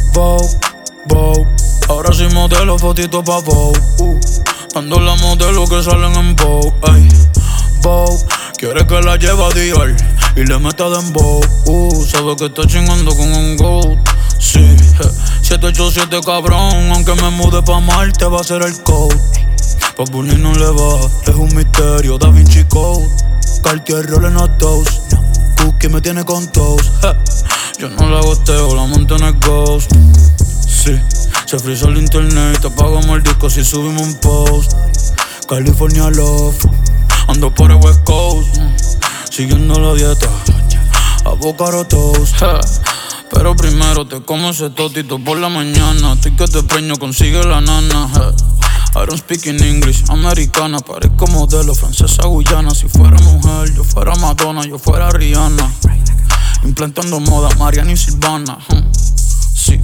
Vogue, Vogue. Ahora soy modelo, fotito pa' Vogue. Dando la modelo que salen en Vogue. Ay, Vogue. Quiere que la lleve a Dior y le meta dembow. Sabe que está chingando con un GOAT. Sí, 787 cabrón. Aunque me mude pa' Marte va a ser el code. Pa' Bunny no le va, es un misterio. Da Vinci Code, Cartier Rolling a toast. Cookie me tiene con toast. Yo no la gosteo, la monto en el Ghost. Sí, se frisa el internet y te apagamos el disco si subimos un post. California Love, ando por el West Coast, siguiendo la dieta, avocado toast. Pero primero te como ese totito por la mañana. Estoy que te preño, consigue la nana. I don't speak in English, americana. Parezco modelo, francesa, guyana. Si fuera mujer, yo fuera Madonna, yo fuera Rihanna. Implantando moda, Mariana y Silvana. Sí.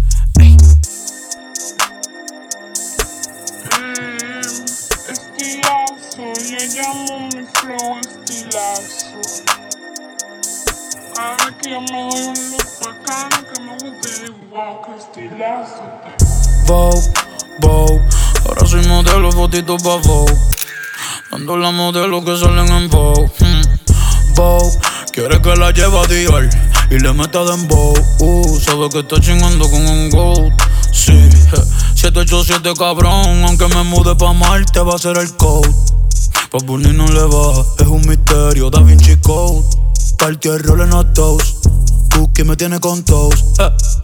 Estilazo, yo llamo mi flow estilazo. Cada vez que yo me doy un look bacano que me guste, wow, que estilazo. Vogue, Vogue. Ahora soy modelo, fotito pa' Vogue. Dando la modelo que salen en Vogue. Vogue. Quiere que la lleve a Dior y le meta dembow. Sabe que está chingando con un GOAT. Sí, 787 cabrón. Aunque me mude pa' Marte va a ser el code. Pa' Bunny no le va, es un misterio. Da Vinci Code, Cartier Rolling a toast. Cookie me tiene con toast.